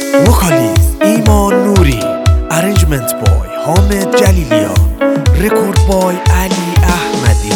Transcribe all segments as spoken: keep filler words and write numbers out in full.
وکالیز ایمان نوری، ارنجمنت بای حامد جلیلیان، رکورد بای علی احمدی.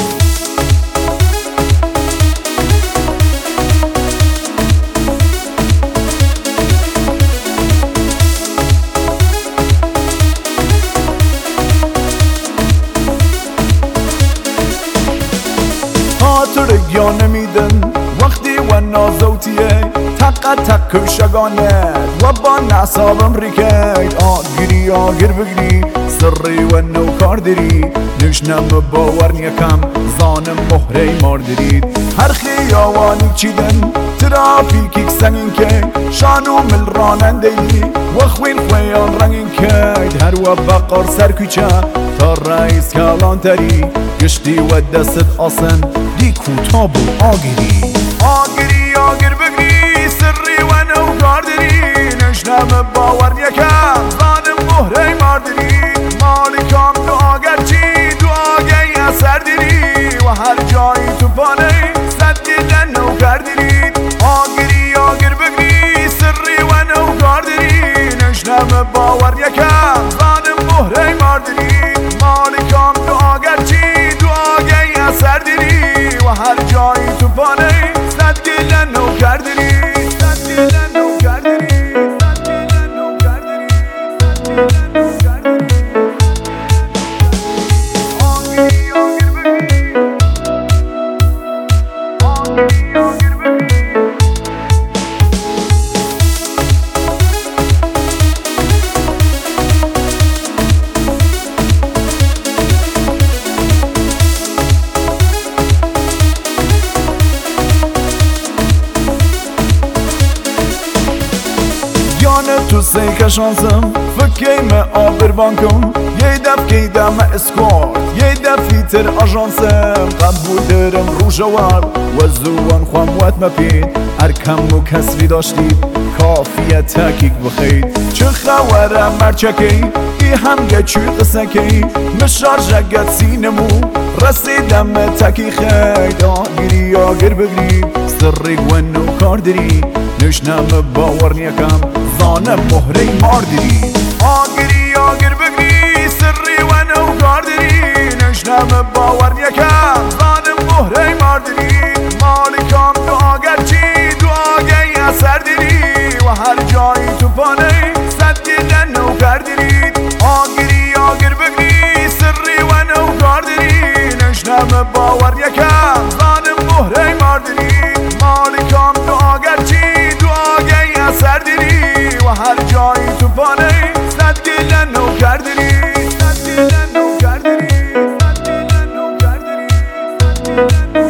خاطر یا نمیدن وقتی و نازوتیه تق تق شگانه و با نصابم ریکید آگیری آگر بگری سری و نو کار داری نشنم باور نیکم زانم مهره مار دارید هر خیاوانی چیدن ترافیکی سنگین که شانو مل رانندگی و خوین خویان رنگین کید هر و بقار سرکوچه تا رئیس کلانتری گشتی و دست آسن دی کوتاب و آگیری آگیری آگر بگری سری و نو کار داری نشنم باور یکم زانم مهره مار داری مالکام تو آگر چی تو آگهی اثر داری و هر جایی تو پانه صد دیدن نو کردی آگیری آگر بگری سری و نو کار داری نشنم باور یکم زانم مهره مار داری مالکام تو آگر چی تو آگهی اثر داری و هر جایی تو پانه صد دیدن نو کردی صد دیدن نو کردی صد دیدن نو کردی صد دیدن نو کردی آگیری آگر بگری آگیری آگر بگری یانه تو سیک شانسم فکیم آبر بانکم یه دف که دم اسکوار یه دفی تر آجانسم قبول درم روژوار و زوان خوام وات مپید هر کم و کسری داشتید کافیه تاکیک بخید چه خواره مرچکی ای هم گچی قسکی مشار جگت سینمو رسیدم تاکی خید آگیری آگر بگرید سری گونو کار داری نشنم باور نیکم زانم مهره مار داری آگیری آگر بگری سری و نو کار داری نشنم باور نیکم زانم مهره مار داری مالکام تو آگر چی تو آگهی اثر داری و هر جایی تو پانه صد دیدن نو کردی آگیری آگر بگری سری و نو کار داری نشنم باور یکم زانم مهره مار داری مالکام تو آگر چی تو آگهی اثر داری و هر جایی تو پانه صد دیدن نو کردی صد دیدن نو کردی صد دیدن نو کردی صد دیدن